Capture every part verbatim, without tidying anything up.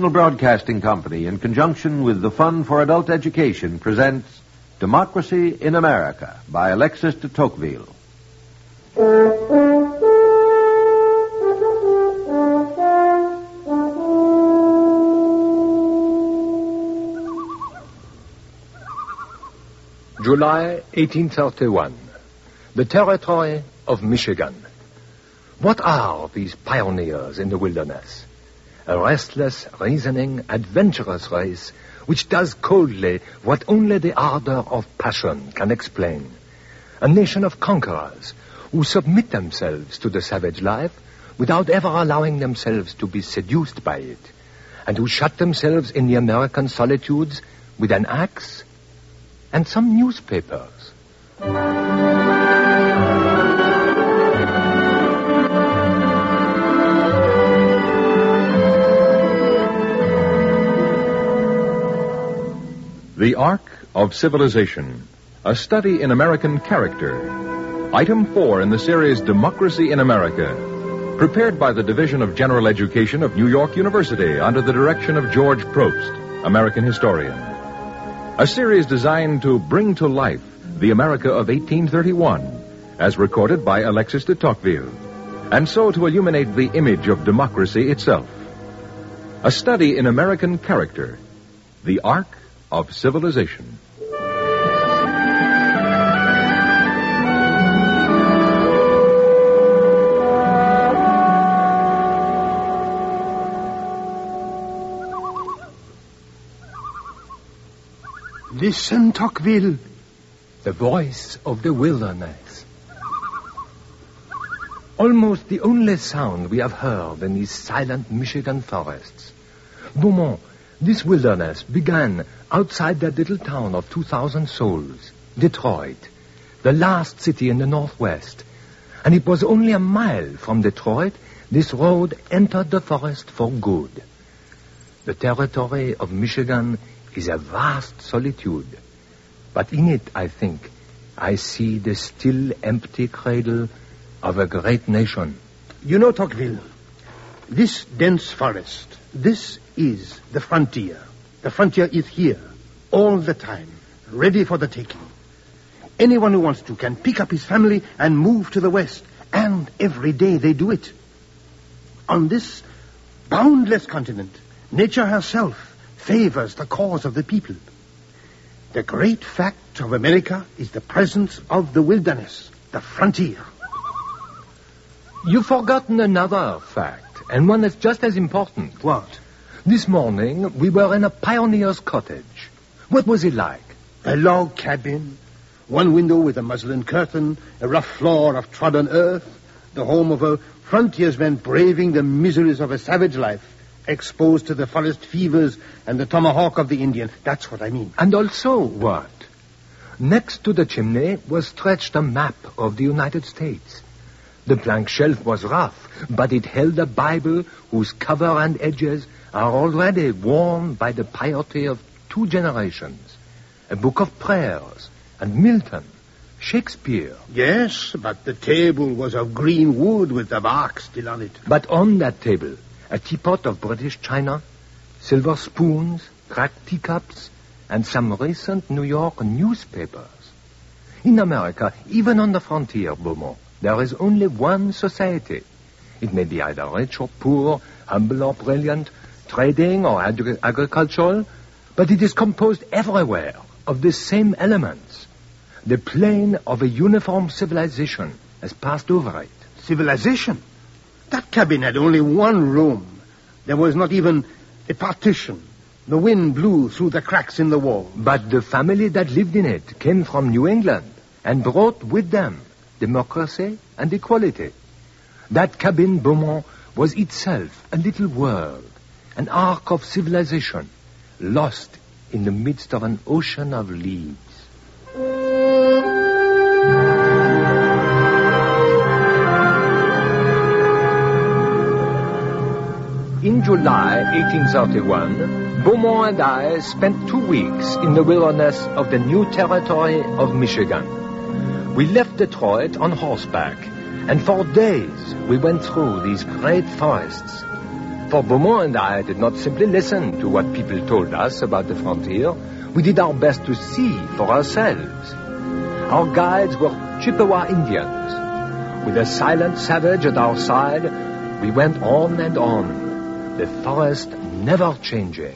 National Broadcasting Company, in conjunction with the Fund for Adult Education, presents Democracy in America by Alexis de Tocqueville. July eighteen thirty-one. The territory of Michigan. What are these pioneers in the wilderness? A restless, reasoning, adventurous race which does coldly what only the ardor of passion can explain. A nation of conquerors who submit themselves to the savage life without ever allowing themselves to be seduced by it, and who shut themselves in the American solitudes with an axe and some newspapers. The Ark of Civilization, a study in American character. Item four in the series Democracy in America, prepared by the Division of General Education of New York University under the direction of George Probst, American historian. A series designed to bring to life the America of eighteen thirty-one, as recorded by Alexis de Tocqueville, and so to illuminate the image of democracy itself. A study in American character, the Ark of Civilization. Listen, Tocqueville. The voice of the wilderness. Almost the only sound we have heard in these silent Michigan forests. Beaumont, this wilderness began outside that little town of two thousand souls, Detroit, the last city in the Northwest. And it was only a mile from Detroit this road entered the forest for good. The territory of Michigan is a vast solitude. But in it, I think, I see the still empty cradle of a great nation. You know, Tocqueville, this dense forest, this is the frontier. The frontier is here, all the time, ready for the taking. Anyone who wants to can pick up his family and move to the west, and every day they do it. On this boundless continent, nature herself favors the cause of the people. The great fact of America is the presence of the wilderness, the frontier. You've forgotten another fact, and one that's just as important. What? This morning, we were in a pioneer's cottage. What was it like? A log cabin, one window with a muslin curtain, a rough floor of trodden earth, the home of a frontiersman braving the miseries of a savage life, exposed to the forest fevers and the tomahawk of the Indian. That's what I mean. And also what? Next to the chimney was stretched a map of the United States. The plank shelf was rough, but it held a Bible whose cover and edges are already worn by the piety of two generations. A book of prayers, and Milton, Shakespeare. Yes, but the table was of green wood with the bark still on it. But on that table, a teapot of British china, silver spoons, cracked teacups, and some recent New York newspapers. In America, even on the frontier, Beaumont, there is only one society. It may be either rich or poor, humble or brilliant, trading or agri- agricultural, but it is composed everywhere of the same elements. The plane of a uniform civilization has passed over it. Civilization? That cabin had only one room. There was not even a partition. The wind blew through the cracks in the wall. But the family that lived in it came from New England and brought with them democracy and equality. That cabin, Beaumont, was itself a little world, an ark of civilization, lost in the midst of an ocean of leaves. In July eighteen thirty-one, Beaumont and I spent two weeks in the wilderness of the new territory of Michigan. We left Detroit on horseback, and for days we went through these great forests. For Beaumont and I did not simply listen to what people told us about the frontier. We did our best to see for ourselves. Our guides were Chippewa Indians. With a silent savage at our side, we went on and on, the forest never changing.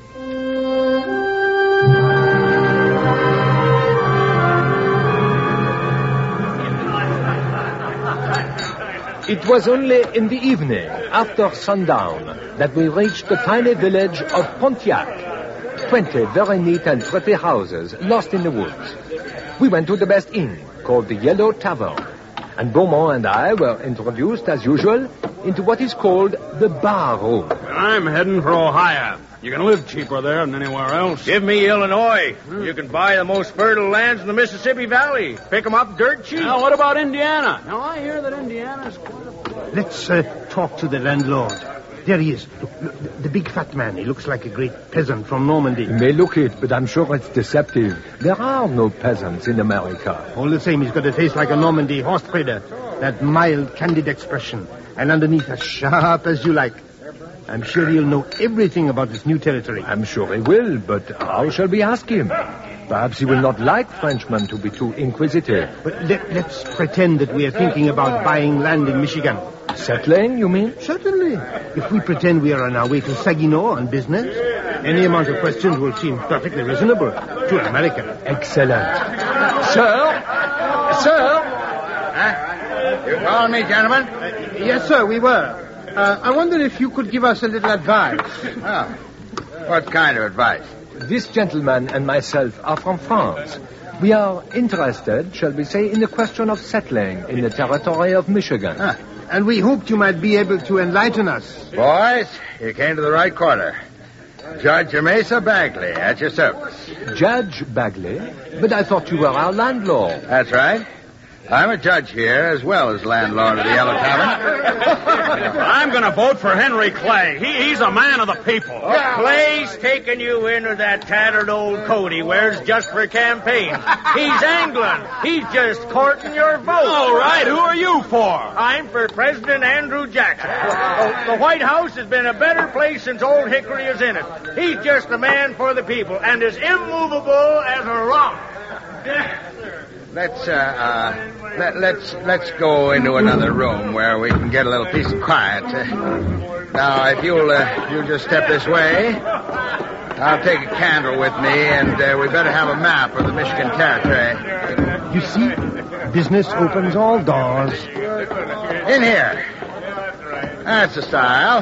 It was only in the evening, after sundown, that we reached the tiny village of Pontiac. Twenty very neat and pretty houses lost in the woods. We went to the best inn, called the Yellow Tavern, and Beaumont and I were introduced, as usual, into what is called the bar room. I'm heading for Ohio. You can live cheaper there than anywhere else. Give me Illinois. Hmm. You can buy the most fertile lands in the Mississippi Valley. Pick them up dirt cheap. Now, what about Indiana? Now, I hear that Indiana's quite a place. Let's uh, talk to the landlord. There he is. Look, look, the big fat man. He looks like a great peasant from Normandy. You may look it, but I'm sure it's deceptive. There are no peasants in America. All the same, he's got a face like a Normandy horse trader. That mild, candid expression. And underneath, as sharp as you like. I'm sure he'll know everything about this new territory. I'm sure he will, but how shall we ask him? Perhaps he will not like Frenchmen to be too inquisitive. But let, let's pretend that we are thinking about buying land in Michigan. Settling, you mean? Certainly. If we pretend we are on our way to Saginaw on business, any amount of questions will seem perfectly reasonable to an American. Excellent. Sir? Sir? Huh? You calling me, gentlemen? Uh, yes, sir, we were. Uh, I wonder if you could give us a little advice. Oh. What kind of advice? This gentleman and myself are from France. We are interested, shall we say, in the question of settling in the territory of Michigan. Ah, and we hoped you might be able to enlighten us. Boys, you came to the right quarter. Judge Mesa Bagley, at your service. Judge Bagley? But I thought you were our landlord. That's right. I'm a judge here as well as landlord of the Yellow Tavern. I'm going to vote for Henry Clay. He, he's a man of the people. Oh, Clay's taking you into that tattered old coat he wears just for campaign. He's angling. He's just courting your vote. All right, who are you for? I'm for President Andrew Jackson. The, the White House has been a better place since Old Hickory is in it. He's just a man for the people and as immovable as a rock. Let's, uh, uh, let, let's, let's go into another room where we can get a little peace and quiet. Uh, now, if you'll, uh, you'll just step this way, I'll take a candle with me, and uh, we better have a map of the Michigan Territory. You see, business opens all doors. In here. That's the style.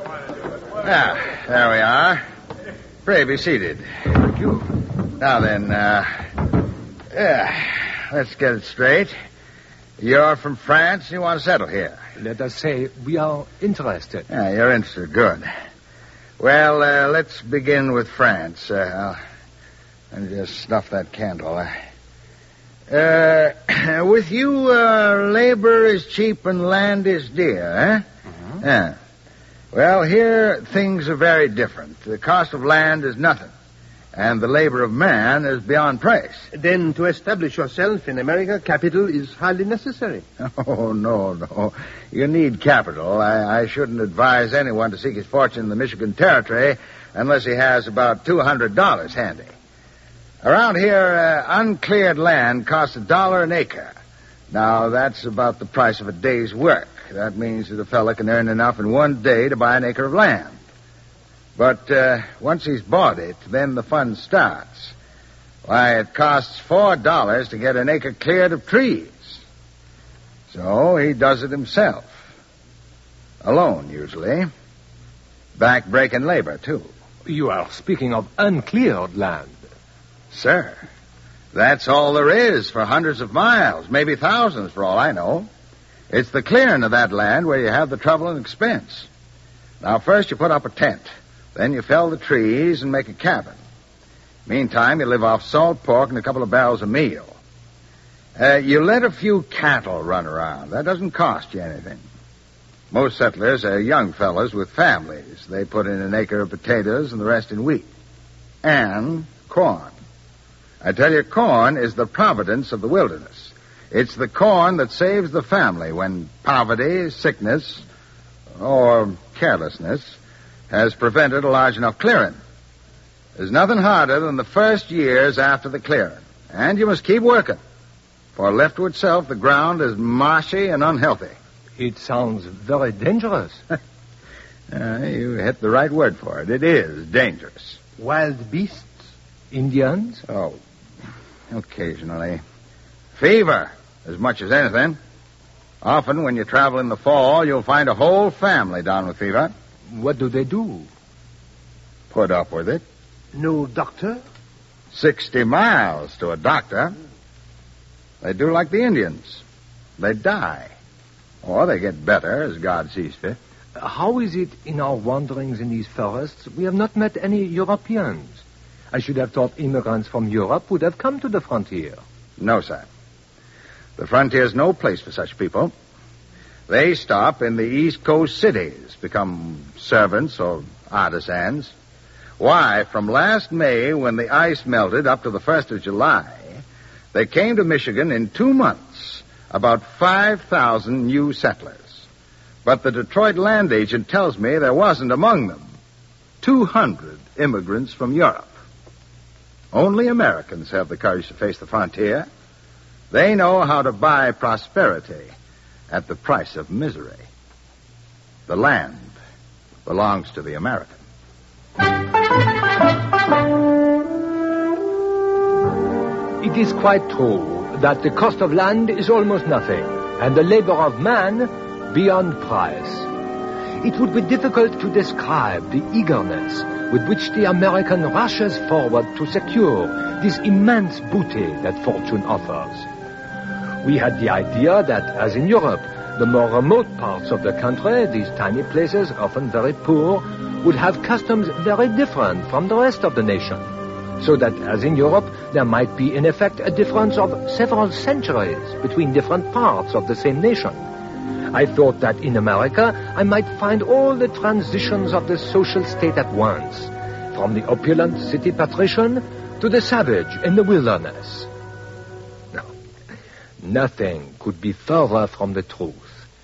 Yeah, there we are. Pray be seated. Thank you. Now then, uh, yeah. Let's get it straight. You're from France and you want to settle here. Let us say we are interested. Yeah, you're interested. Good. Well, uh, let's begin with France. Uh, I'll, I'll just snuff that candle. Uh, with you, uh, labor is cheap and land is dear, eh? Mm-hmm. Yeah. Well, here things are very different. The cost of land is nothing. And the labor of man is beyond price. Then to establish yourself in America, capital is hardly necessary. Oh, no, no. You need capital. I, I shouldn't advise anyone to seek his fortune in the Michigan Territory unless he has about two hundred dollars handy. Around here, uh, uncleared land costs a dollar an acre. Now, that's about the price of a day's work. That means that a fella can earn enough in one day to buy an acre of land. But uh, once he's bought it, then the fun starts. Why, it costs four dollars to get an acre cleared of trees. So he does it himself. Alone, usually. Back-breaking labor, too. You are speaking of uncleared land. Sir, that's all there is for hundreds of miles, maybe thousands for all I know. It's the clearing of that land where you have the trouble and expense. Now, first you put up a tent. Then you fell the trees and make a cabin. Meantime, you live off salt pork and a couple of barrels of meal. Uh, you let a few cattle run around. That doesn't cost you anything. Most settlers are young fellows with families. They put in an acre of potatoes and the rest in wheat. And corn. I tell you, corn is the providence of the wilderness. It's the corn that saves the family when poverty, sickness, or carelessness has prevented a large enough clearing. There's nothing harder than the first years after the clearing. And you must keep working. For left to itself, the ground is marshy and unhealthy. It sounds very dangerous. uh, you hit the right word for it. It is dangerous. Wild beasts? Indians? Oh, occasionally. Fever, as much as anything. Often, when you travel in the fall, you'll find a whole family down with fever. What do they do? Put up with it. No doctor? Sixty miles to a doctor. They do like the Indians. They die. Or they get better, as God sees fit. How is it in our wanderings in these forests we have not met any Europeans? I should have thought immigrants from Europe would have come to the frontier. No, sir. The frontier's no place for such people. They stop in the East Coast cities, become servants or artisans. Why, from last May, when the ice melted up to the first of July, they came to Michigan in two months, about five thousand new settlers. But the Detroit land agent tells me there wasn't among them two hundred immigrants from Europe. Only Americans have the courage to face the frontier. They know how to buy prosperity at the price of misery. The land belongs to the American. It is quite true that the cost of land is almost nothing, and the labor of man beyond price. It would be difficult to describe the eagerness with which the American rushes forward to secure this immense booty that fortune offers. We had the idea that, as in Europe, the more remote parts of the country, these tiny places, often very poor, would have customs very different from the rest of the nation. So that, as in Europe, there might be, in effect, a difference of several centuries between different parts of the same nation. I thought that in America I might find all the transitions of the social state at once, from the opulent city patrician to the savage in the wilderness. No, nothing could be further from the truth.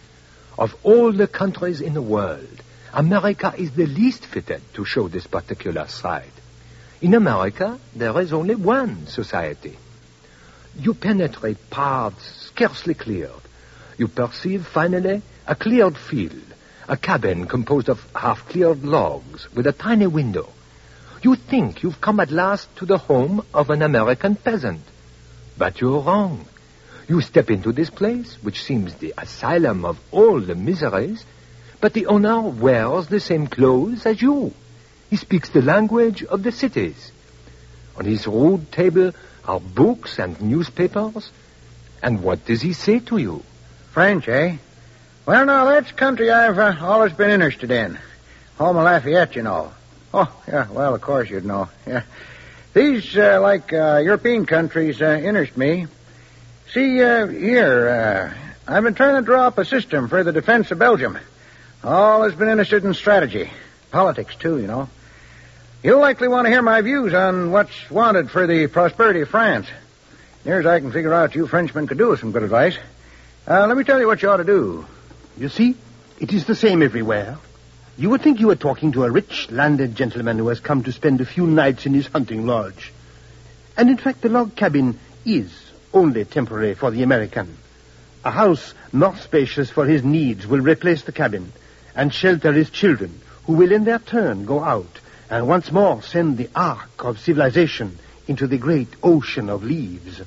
Of all the countries in the world, America is the least fitted to show this particular side. In America, there is only one society. You penetrate paths scarcely cleared. You perceive, finally, a cleared field, a cabin composed of half-cleared logs with a tiny window. You think you've come at last to the home of an American peasant. But you're wrong. You step into this place, which seems the asylum of all the miseries, but the owner wears the same clothes as you. He speaks the language of the cities. On his rude table are books and newspapers. And what does he say to you? French, eh? Well, now, that's country I've uh, always been interested in. Home of Lafayette, you know. Oh, yeah, well, of course you'd know. Yeah. These, uh, like uh, European countries, uh, interest me. See, uh, here, uh, I've been trying to draw up a system for the defense of Belgium. Always been interested in strategy. Politics, too, you know. You'll likely want to hear my views on what's wanted for the prosperity of France. Near as I can figure out, you Frenchmen could do with some good advice. Uh, let me tell you what you ought to do. You see, it is the same everywhere. You would think you were talking to a rich landed gentleman who has come to spend a few nights in his hunting lodge. And in fact, the log cabin is only temporary for the American. A house more spacious for his needs will replace the cabin and shelter his children, who will in their turn go out and once more send the ark of civilization into the great ocean of leaves.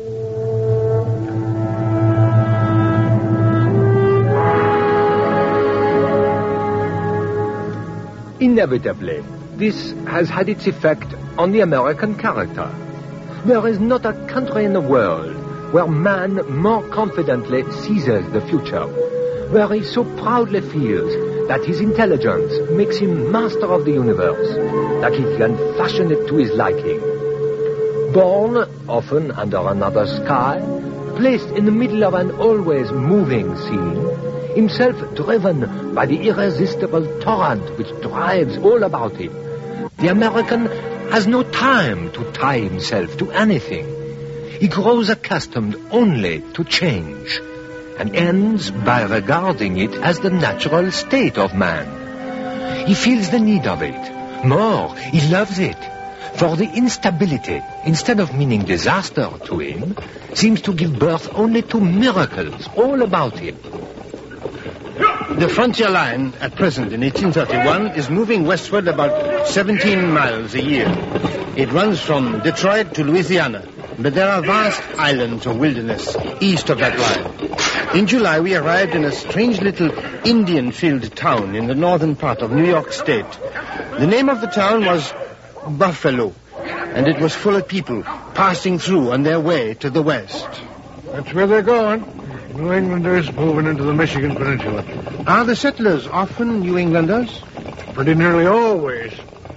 Inevitably, this has had its effect on the American character. There is not a country in the world where man more confidently seizes the future, where he so proudly feels that his intelligence makes him master of the universe, that he can fashion it to his liking. Born, often under another sky, placed in the middle of an always moving scene, himself driven by the irresistible torrent which drives all about him, the American has no time to tie himself to anything. He grows accustomed only to change, and ends by regarding it as the natural state of man. He feels the need of it. More, he loves it. For the instability, instead of meaning disaster to him, seems to give birth only to miracles all about him. The frontier line at present in eighteen thirty-one is moving westward about seventeen miles a year. It runs from Detroit to Louisiana, but there are vast islands of wilderness east of that line. In July, we arrived in a strange little Indian-filled town in the northern part of New York State. The name of the town was Buffalo, and it was full of people passing through on their way to the west. That's where they're going. New Englanders moving into the Michigan Peninsula. Are the settlers often New Englanders? Pretty nearly always.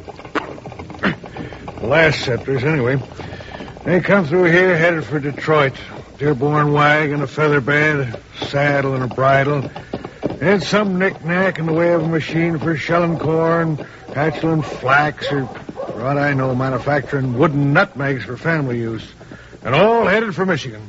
The last settlers, anyway. They come through here headed for Detroit. Dearborn wagon, a feather bed, a saddle, and a bridle. And some knick-knack in the way of a machine for shelling corn, hatchling flax, or, for what I know, manufacturing wooden nutmegs for family use. And all headed for Michigan.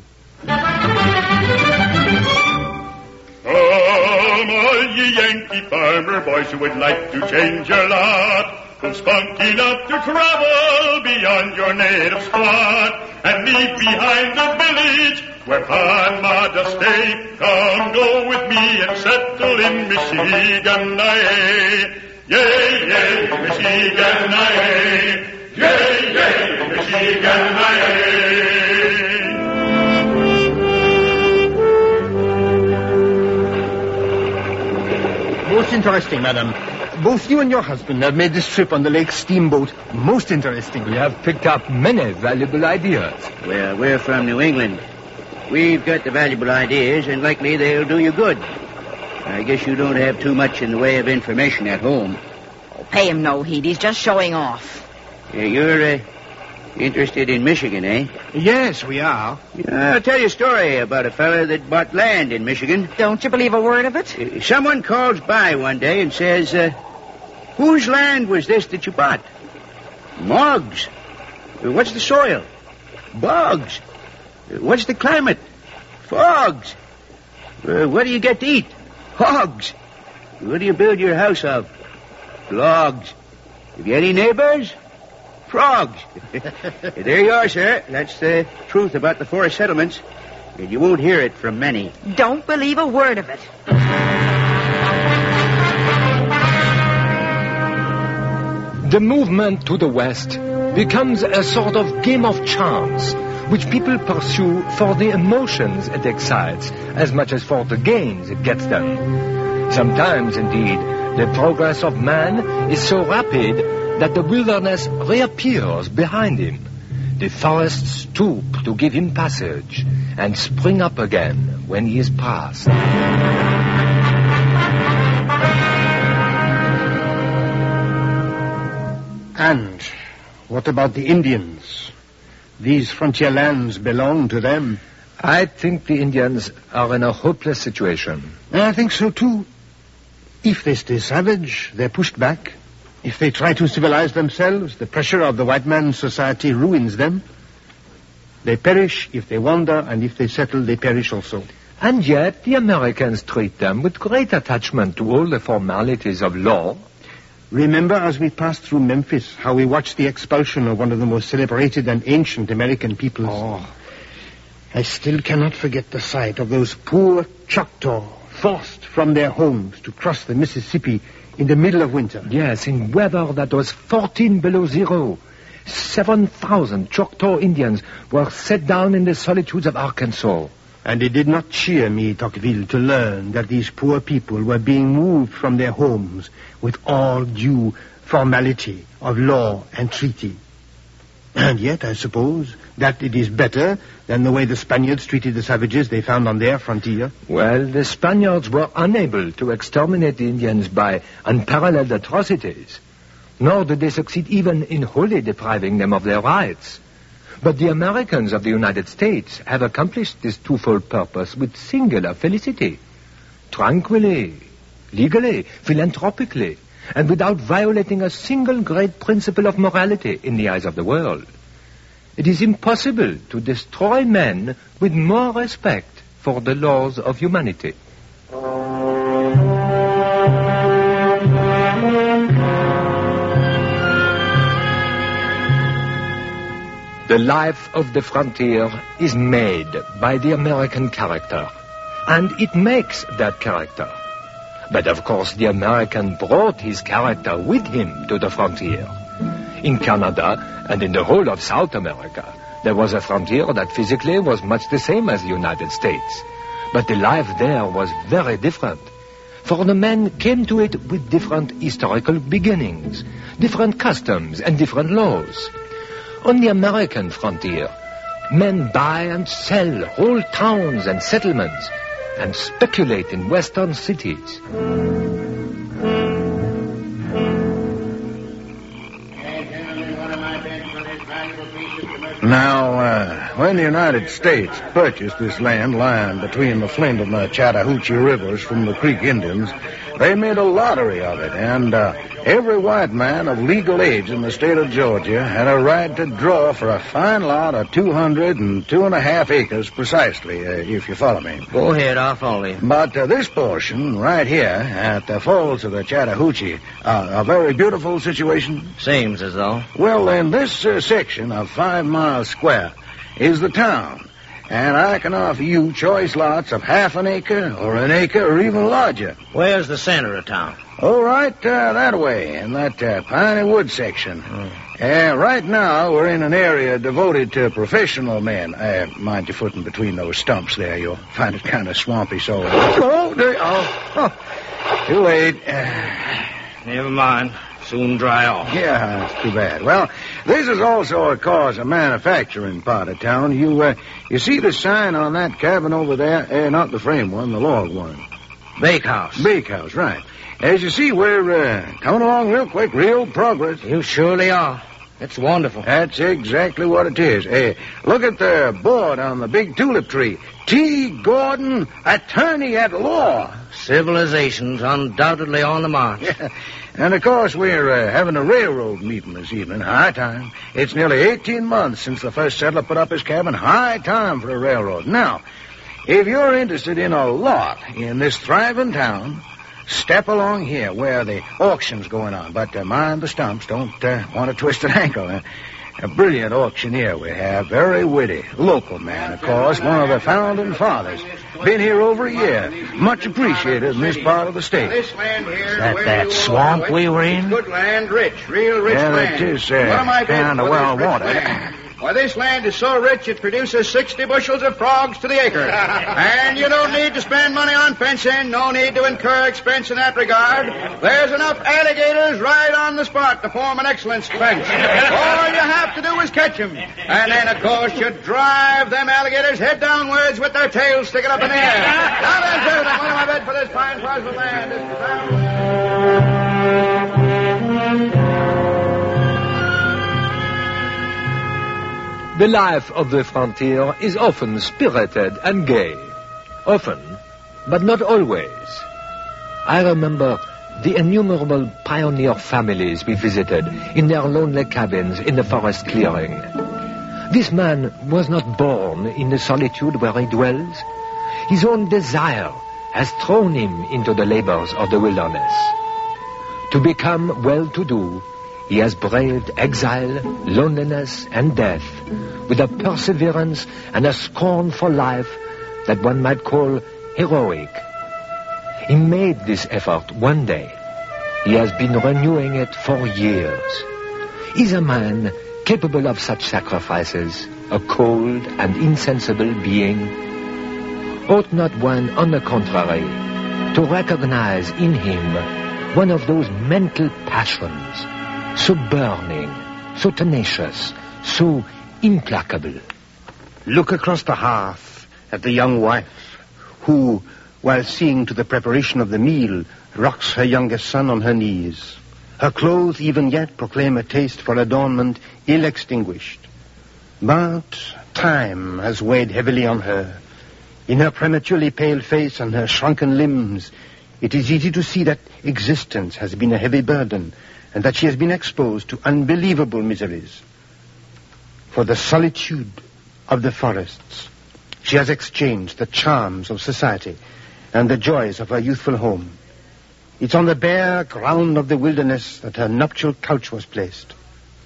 Come, all ye Yankee farmer boys who would like to change your lot. Come spunk enough to travel beyond your native spot and leave behind the village where Pa and Ma does stay. Come go with me and settle in Michigan, aye. Yay, yay, Michigan, aye. Yay, yay, Michigan, aye. Most interesting, madam. Both you and your husband have made this trip on the lake steamboat most interesting. We have picked up many valuable ideas. Well, we're from New England. We've got the valuable ideas, and likely they'll do you good. I guess you don't have too much in the way of information at home. Oh, pay him no heed. He's just showing off. Yeah, you're uh, interested in Michigan, eh? Yes, we are. Yeah, I'll tell you a story about a fella that bought land in Michigan. Don't you believe a word of it? Uh, someone calls by one day and says, uh, whose land was this that you bought? Moggs. Uh, what's the soil? Bogs. Uh, what's the climate? Fogs. Uh, what do you get to eat? Hogs. What do you build your house of? Logs. Have you any neighbors? Frogs. There you are, sir. That's the truth about the forest settlements. And you won't hear it from many. Don't believe a word of it. The movement to the west becomes a sort of game of chance, which people pursue for the emotions it excites as much as for the gains it gets them. Sometimes, indeed, the progress of man is so rapid that the wilderness reappears behind him. The forests stoop to give him passage and spring up again when he is past. And what about the Indians? These frontier lands belong to them. I think the Indians are in a hopeless situation. I think so, too. If they stay savage, they're pushed back. If they try to civilize themselves, the pressure of the white man's society ruins them. They perish if they wander, and if they settle, they perish also. And yet the Americans treat them with great attachment to all the formalities of law. Remember, as we passed through Memphis, how we watched the expulsion of one of the most celebrated and ancient American peoples. Oh, I still cannot forget the sight of those poor Choctaw forced from their homes to cross the Mississippi in the middle of winter. Yes, in weather that was fourteen below zero. Seven thousand Choctaw Indians were set down in the solitudes of Arkansas. And it did not cheer me, Tocqueville, to learn that these poor people were being moved from their homes with all due formality of law and treaty. And yet, I suppose, that it is better than the way the Spaniards treated the savages they found on their frontier. Well, the Spaniards were unable to exterminate the Indians by unparalleled atrocities, nor did they succeed even in wholly depriving them of their rights. But the Americans of the United States have accomplished this twofold purpose with singular felicity. Tranquilly, legally, philanthropically, and without violating a single great principle of morality in the eyes of the world. It is impossible to destroy men with more respect for the laws of humanity. The life of the frontier is made by the American character, and it makes that character. But of course the American brought his character with him to the frontier. In Canada and in the whole of South America, there was a frontier that physically was much the same as the United States. But the life there was very different. For the men came to it with different historical beginnings, different customs and different laws. On the American frontier, men buy and sell whole towns and settlements and speculate in western cities. Now, uh, when the United States purchased this land lying between the Flint and the Chattahoochee rivers from the Creek Indians, they made a lottery of it, and uh, every white man of legal age in the state of Georgia had a right to draw for a fine lot of two hundred and two and a half acres precisely, uh, if you follow me. Go ahead, I'll follow you. But uh, this portion right here at the falls of the Chattahoochee, uh, a very beautiful situation. Seems as though. Well, in this uh, section of five miles square is the town. And I can offer you choice lots of half an acre or an acre or even larger. Where's the center of town? Oh, right uh, that way, in that uh, piney wood section. Mm. Uh, right now, we're in an area devoted to professional men. Uh, mind your footing between those stumps there. You'll find it kind of swampy, so... Oh, there, oh, oh, too late. Uh, Never mind. Soon dry off. Yeah, that's too bad. Well, this is also, of course, a manufacturing part of town. You uh, you see the sign on that cabin over there? Uh, not the frame one, the log one. Bakehouse. Bakehouse, right. As you see, we're uh, coming along real quick, real progress. You surely are. It's wonderful. That's exactly what it is. Hey, look at the board on the big tulip tree. T. Gordon, attorney at law. Civilization's undoubtedly on the march. Yeah. And, of course, we're uh, having a railroad meeting this evening. High time. It's nearly eighteen months since the first settler put up his cabin. High time for a railroad. Now, if you're interested in a lot in this thriving town, step along here where the auction's going on. But uh, mind the stumps. Don't uh, want to twist an ankle. Uh, a brilliant auctioneer we have. Very witty. Local man, of course. One of the founding fathers. Been here over a year. Much appreciated in this part of the state. This land here... Is that that swamp we were in? Good land, rich, real rich yeah, land. It is uh, kind of well watered. Why, this land is so rich it produces sixty bushels of frogs to the acre. And you don't need to spend money on fencing, no need to incur expense in that regard. There's enough alligators right on the spot to form an excellent fence. All you have to do is catch them. And then, of course, you drive them alligators head downwards with their tails sticking up in the air. Now then, gentlemen, what am I bid for this fine parcel of land? The life of the frontier is often spirited and gay. Often, but not always. I remember the innumerable pioneer families we visited in their lonely cabins in the forest clearing. This man was not born in the solitude where he dwells. His own desire has thrown him into the labors of the wilderness. To become well-to-do, he has braved exile, loneliness, and death with a perseverance and a scorn for life that one might call heroic. He made this effort one day. He has been renewing it for years. Is a man capable of such sacrifices a cold and insensible being? Ought not one, on the contrary, to recognize in him one of those mental passions so burning, so tenacious, so implacable? Look across the hearth at the young wife who, while seeing to the preparation of the meal, rocks her youngest son on her knees. Her clothes even yet proclaim a taste for adornment ill extinguished. But time has weighed heavily on her. In her prematurely pale face and her shrunken limbs, it is easy to see that existence has been a heavy burden, and that she has been exposed to unbelievable miseries. For the solitude of the forests, she has exchanged the charms of society and the joys of her youthful home. It's on the bare ground of the wilderness that her nuptial couch was placed.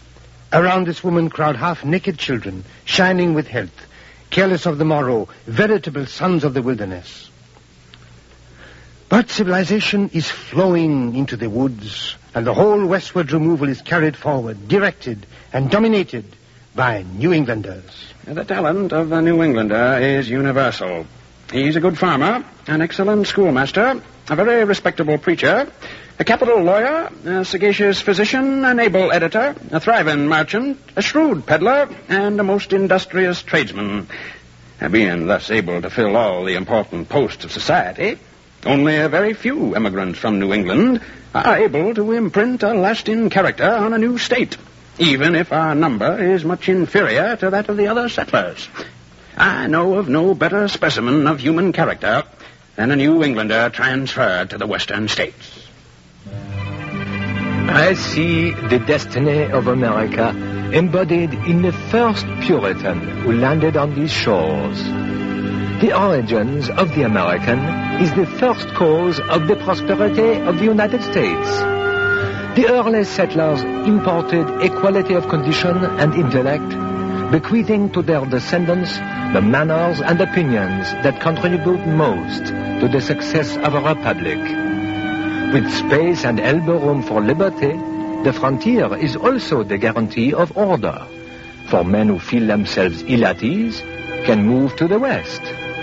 Around this woman crowd half-naked children, shining with health, careless of the morrow, veritable sons of the wilderness. But civilization is flowing into the woods, and the whole westward removal is carried forward, directed, and dominated by New Englanders. The talent of the New Englander is universal. He's a good farmer, an excellent schoolmaster, a very respectable preacher, a capital lawyer, a sagacious physician, an able editor, a thriving merchant, a shrewd peddler, and a most industrious tradesman. Being thus able to fill all the important posts of society, only a very few immigrants from New England are able to imprint a lasting character on a new state, even if our number is much inferior to that of the other settlers. I know of no better specimen of human character than a New Englander transferred to the western states. I see the destiny of America embodied in the first Puritan who landed on these shores. The origins of the American is the first cause of the prosperity of the United States. The early settlers imported equality of condition and intellect, bequeathing to their descendants the manners and opinions that contribute most to the success of a republic. With space and elbow room for liberty, the frontier is also the guarantee of order, for men who feel themselves ill at ease can move to the west.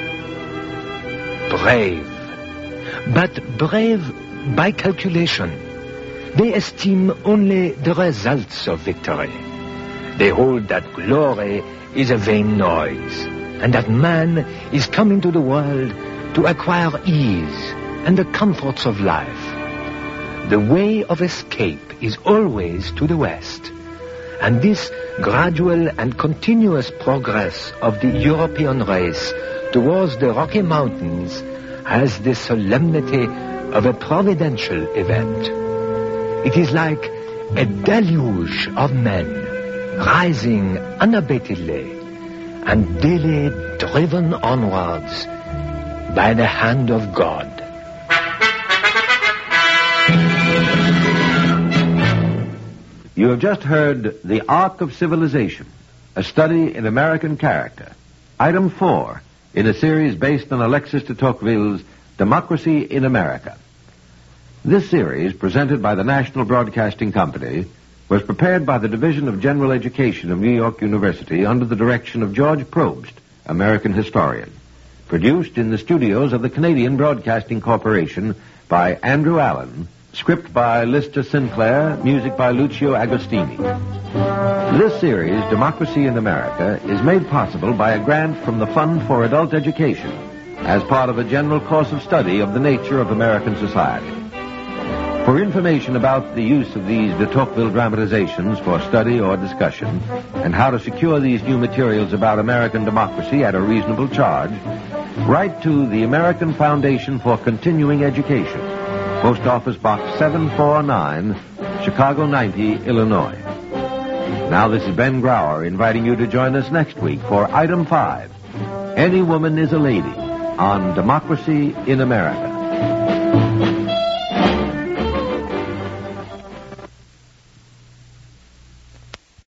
Brave, but brave by calculation. They esteem only the results of victory. They hold that glory is a vain noise, and that man is come into the world to acquire ease and the comforts of life. The way of escape is always to the west, and this gradual and continuous progress of the European race towards the Rocky Mountains has the solemnity of a providential event. It is like a deluge of men rising unabatedly and daily driven onwards by the hand of God. You have just heard The Arc of Civilization, a study in American character. Item four in a series based on Alexis de Tocqueville's Democracy in America. This series, presented by the National Broadcasting Company, was prepared by the Division of General Education of New York University under the direction of George Probst, American historian. Produced in the studios of the Canadian Broadcasting Corporation by Andrew Allen. Script by Lister Sinclair, music by Lucio Agostini. This series, Democracy in America, is made possible by a grant from the Fund for Adult Education as part of a general course of study of the nature of American society. For information about the use of these de Tocqueville dramatizations for study or discussion, and how to secure these new materials about American democracy at a reasonable charge, write to the American Foundation for Continuing Education, Post Office Box seven four nine, Chicago ninety, Illinois. Now this is Ben Grauer inviting you to join us next week for Item five, Any Woman is a Lady, on Democracy in America.